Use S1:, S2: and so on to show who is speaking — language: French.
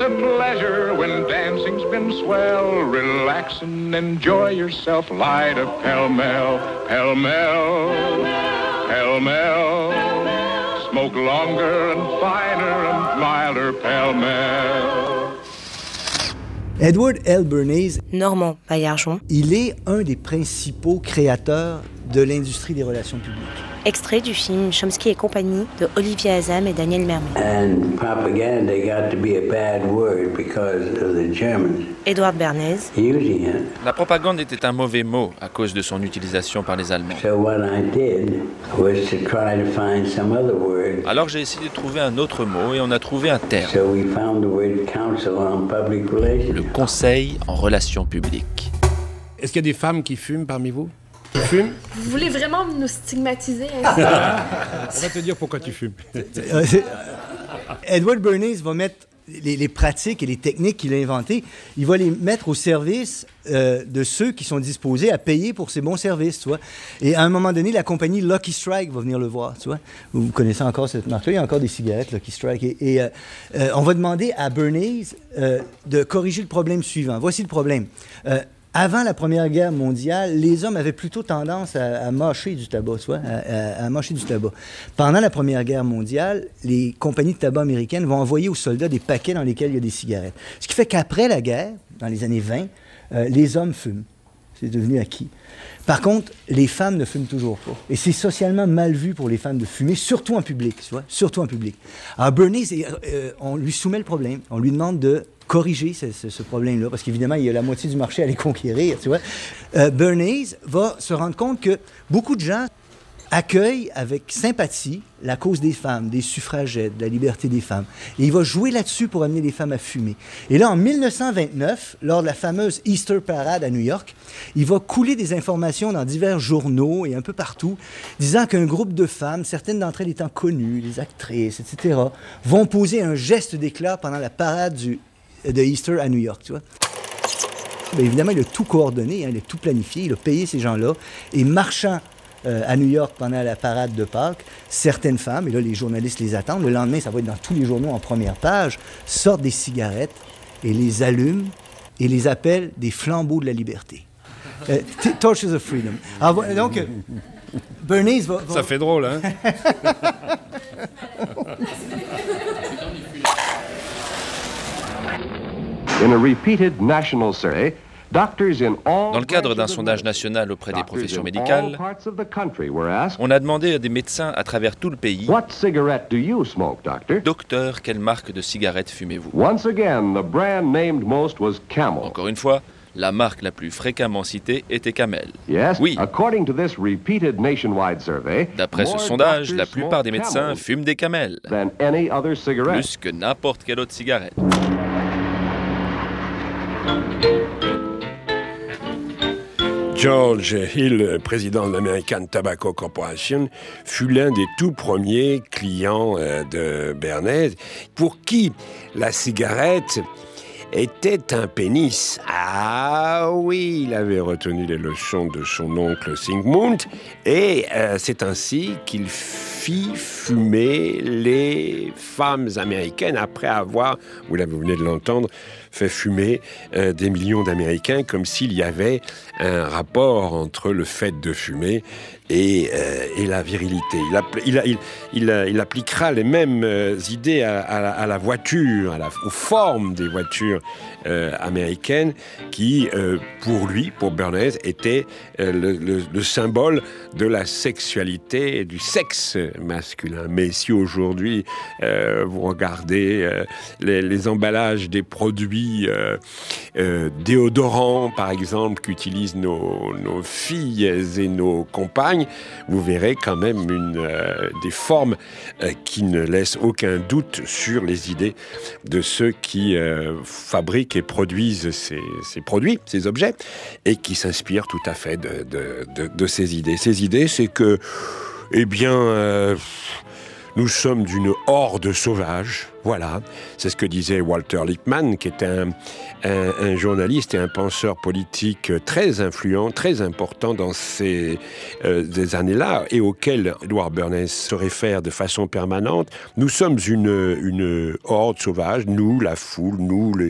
S1: a pleasure when dancing's been swell. Relax and enjoy yourself. Light a pell-mell, pell-mell, pell-mell. Smoke longer and finer and milder pell-mell.
S2: Edward L. Bernays,
S3: Normand Baillargeon,
S2: il est un des principaux créateurs de l'industrie des relations publiques.
S3: extrait du film Chomsky et compagnie de Olivier Azam et Daniel Mermet.
S4: And propaganda got to be a bad word because of the Germans
S3: Edward Bernays,
S4: using it.
S5: La propagande était un mauvais mot à cause de son utilisation par les Allemands.
S4: So what I did was to try to find some other word.
S5: Alors j'ai essayé de trouver un autre mot et on a trouvé un terme.
S4: So we found the word council on public relations.
S5: Le conseil en relations publiques.
S6: Est-ce qu'il y a des femmes qui fument parmi vous? Tu fumes?
S7: Vous voulez vraiment nous stigmatiser?
S6: On va te dire pourquoi tu fumes.
S2: Edward Bernays va mettre les pratiques et les techniques qu'il a inventées, il va les mettre au service de ceux qui sont disposés à payer pour ces bons services, tu vois. Et à un moment donné, la compagnie Lucky Strike va venir le voir, tu vois. Vous connaissez encore cette marque-là, il y a encore des cigarettes Lucky Strike. Et on va demander à Bernays de corriger le problème suivant. Voici le problème. Avant la Première Guerre mondiale, les hommes avaient plutôt tendance à mâcher du tabac, tu vois, à mâcher du tabac. Pendant la Première Guerre mondiale, les compagnies de tabac américaines vont envoyer aux soldats des paquets dans lesquels il y a des cigarettes. Ce qui fait qu'après la guerre, dans les années 20, les hommes fument. C'est devenu acquis. Par contre, les femmes ne fument toujours pas. Et c'est socialement mal vu pour les femmes de fumer, surtout en public, tu vois, surtout en public. Alors Bernays, on lui soumet le problème. On lui demande de corriger ce problème-là, parce qu'évidemment, il y a la moitié du marché à les conquérir, tu vois. Bernays va se rendre compte que beaucoup de gens accueille avec sympathie la cause des femmes, des suffragettes, de la liberté des femmes. Et il va jouer là-dessus pour amener les femmes à fumer. Et là, en 1929, lors de la fameuse Easter Parade à New York, il va couler des informations dans divers journaux et un peu partout, disant qu'un groupe de femmes, certaines d'entre elles étant connues, des actrices, etc., vont poser un geste d'éclat pendant la parade de Easter à New York, tu vois. Bien évidemment, il a tout coordonné, il a tout planifié, il a payé ces gens-là, et marchant à New York pendant la parade de Pâques, certaines femmes, et là les journalistes les attendent, le lendemain ça va être dans tous les journaux en première page, sortent des cigarettes et les allument et les appellent des flambeaux de la liberté. Torches of Freedom. Alors, donc, Bernays va...
S6: Ça fait drôle, hein?
S8: In a repeated national survey,
S5: dans le cadre d'un sondage national auprès des professions médicales, on a demandé à des médecins à travers tout le pays « Docteur, quelle marque de cigarette fumez-vous » Encore une fois, la marque la plus fréquemment citée était Camel. Oui. D'après ce sondage, la plupart des médecins fument des Camel, plus que n'importe quelle autre cigarette.
S9: George Hill, président de l'American Tobacco Corporation, fut l'un des tout premiers clients de Bernays, pour qui la cigarette était un pénis. Ah oui, il avait retenu les leçons de son oncle Sigmund, et c'est ainsi qu'il fit fumer les femmes américaines après avoir, vous venez de l'entendre, fait fumer des millions d'Américains, comme s'il y avait un rapport entre le fait de fumer et la virilité. Il appliquera les mêmes idées à la voiture, aux formes des voitures américaines, qui, pour Bernays, était le symbole de la sexualité et du sexe masculin. Mais si aujourd'hui, vous regardez les emballages des produits déodorants, par exemple, qu'utilisent nos filles et nos compagnes, vous verrez quand même des formes qui ne laissent aucun doute sur les idées de ceux qui fabriquent et produisent ces produits, ces objets, et qui s'inspirent tout à fait de ces idées. Ces idées, c'est que, Nous sommes d'une horde sauvage. Voilà, c'est ce que disait Walter Lippmann, qui est un journaliste et un penseur politique très influent, très important dans ces années-là, et auquel Edward Bernays se réfère de façon permanente. Nous sommes une horde sauvage, nous, la foule, nous,